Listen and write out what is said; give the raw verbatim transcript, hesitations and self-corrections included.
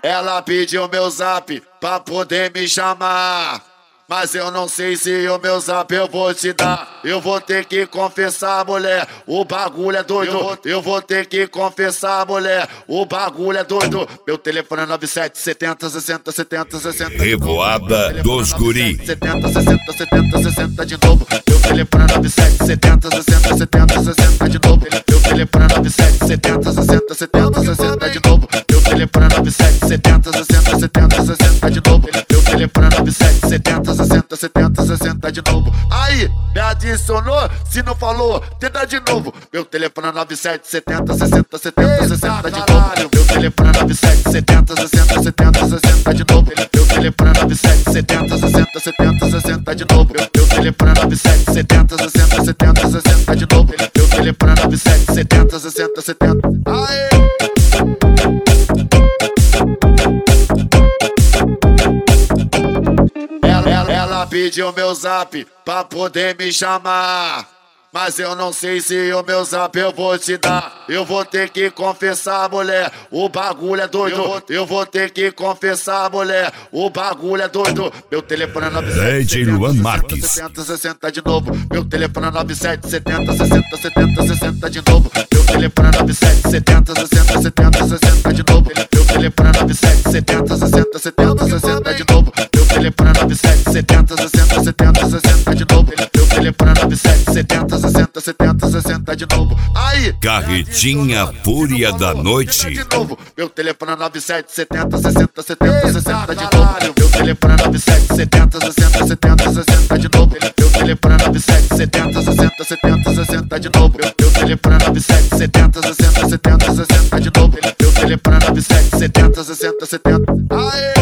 ela pediu meu zap pra poder me chamar. Mas eu não sei se o meu zap eu vou te dar. Eu vou ter que confessar, mulher, o bagulho é doido. Eu vou, eu vou ter que confessar, mulher, o bagulho é doido. Meu telefone é nove sete setenta sessenta setenta sessenta. Revoada dos Guri. setenta sessenta setenta sessenta de novo. Meu telefone é nove sete setenta sessenta setenta sessenta de novo. Meu telefone é nove sete setenta sessenta setenta sessenta de novo. Meu telefone é nove sete setenta sessenta setenta sessenta de novo. Meu telefone é nove sete setenta sessenta setenta sessenta de novo. Aí, me adicionou? Se não falou, tenta de novo. Meu telefone é nove sete setenta sessenta setenta sessenta de novo. Meu telefone é nove sete setenta sessenta setenta sessenta de novo. Meu telefone é nove sete setenta sessenta setenta sessenta de novo. Meu telefone é nove sete setenta sessenta setenta sessenta de novo. Meu telefone é nove sete setenta sessenta setenta. Aê! Ela pediu meu zap pra poder me chamar. Mas eu não sei se o meu zap eu vou te dar. Eu vou ter que confessar, mulher, o bagulho é doido. Eu vou, eu vou ter que confessar, mulher, o bagulho é doido. Meu telefone é nove sete setenta sessenta sessenta de novo. Meu telefone é nove sete setenta sessenta setenta sessenta de novo. Meu telefone é nove sete setenta sessenta setenta sessenta de novo. Meu telefone é nove sete setenta sessenta setenta sessenta de novo. Meu telefone é nove sete setenta sessenta setenta sessenta de novo. Meu telefone é nove sete setenta sessenta setenta sessenta de novo. Aí, Carretinha Fúria da Noite. De novo. Meu telefone é nove sete setenta sessenta setenta sessenta de novo. Meu telefone é nove sete setenta sessenta setenta sessenta de novo. Meu telefone é nove sete setenta sessenta setenta sessenta de novo. Meu telefone é nove sete setenta sessenta setenta sessenta de novo. Meu telefone é nove sete setenta sessenta setenta. Aê!